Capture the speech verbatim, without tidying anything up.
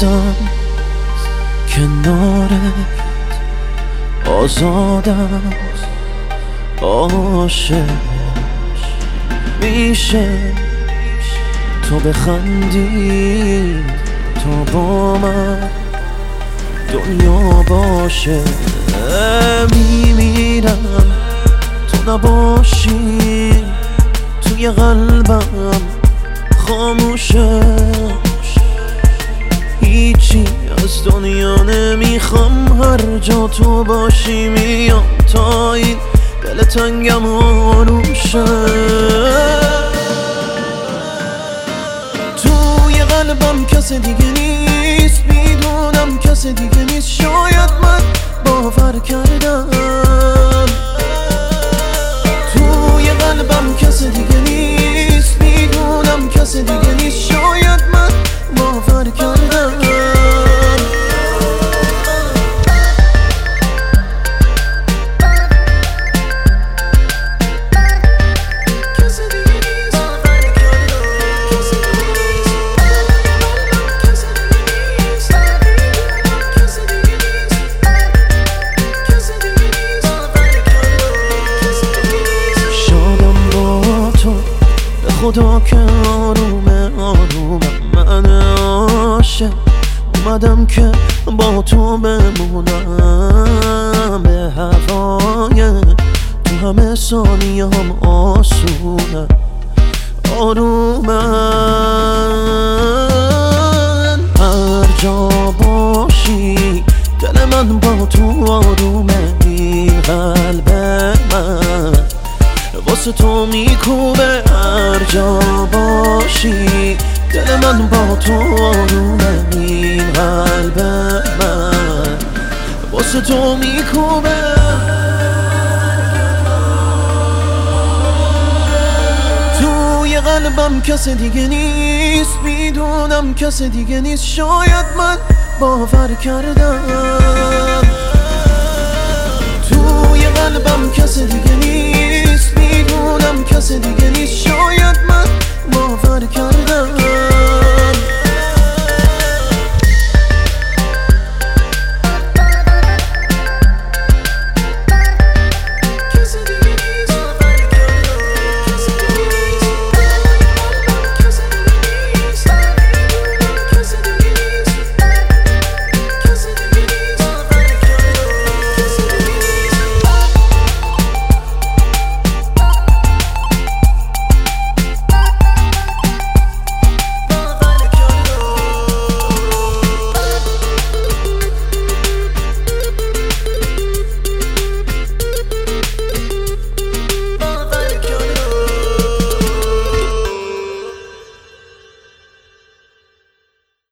نیستم کنارت، آزادم عاشق میشه تو بخندی تا با من دنیا باشه. میمیرم تو نباشی، توی قلبم خاموشه، هیچی از دنیا نمیخوام، هر جا تو باشی میام تا این دل تنگم آروم شه. توی قلبم کس دیگه نیست، میدونم کس دیگه نیست، شاید من باور کردم. توی قلبم کس دیگه نیست، میدونم کس دیگه نیست، شاید من باور کردم. خدا که آرومه آرومم، من عاشق اومدم که با تو بمونم، به هوای تو همه ثانیه هم آسونه آرومن. هر جا باشی دل من با تو آرومه، این قلب من واسه تو میکوبه. هر جا باشی دل من با تو آرومه، این قلب من واسه تو میکوبه. توی قلبم کس دیگه نیست، میدونم کس دیگه نیست، شاید من باور کردم. توی قلبم کس دیگه نیست، میدونم کس دیگه